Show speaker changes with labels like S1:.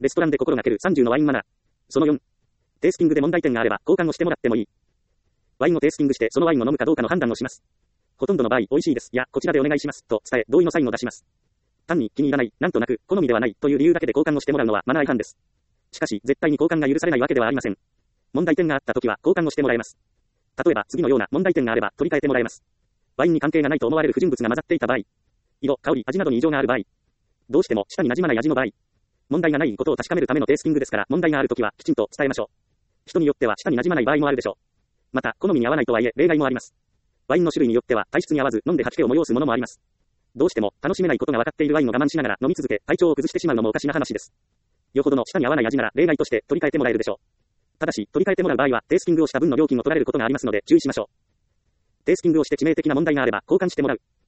S1: レストランで心がける30のワインマナー。その4。テイスティングで問題点があれば交換をしてもらってもいい。ワインをテイスティングしてそのワインを飲むかどうかの判断をします。ほとんどの場合、美味しいです。いや、こちらでお願いします。と伝え、同意のサインを出します。単に気に入らない、なんとなく、好みではないという理由だけで交換をしてもらうのはマナー違反です。しかし、絶対に交換が許されないわけではありません。問題点があったときは交換をしてもらえます。例えば、次のような問題点があれば取り替えてもらえます。ワインに関係がないと思われる不純物が混ざっていた場合。色、香り、味などに異常がある場合。どうしても舌に馴染まない味の場合。問題がないことを確かめるためのテイスティングですから、問題があるときはきちんと伝えましょう。人によっては舌に馴染まない場合もあるでしょう。また、好みに合わないとはいえ、例外もあります。ワインの種類によっては体質に合わず飲んで吐き気を催すものもあります。どうしても楽しめないことが分かっているワインを我慢しながら飲み続け、体調を崩してしまうのもおかしな話です。よほどの舌に合わない味なら例外として取り替えてもらえるでしょう。ただし、取り替えてもらう場合は、テイスティングをした分の料金を取られることがありますので注意しましょう。テイスティングをして致命的な問題があれば交換してもらう。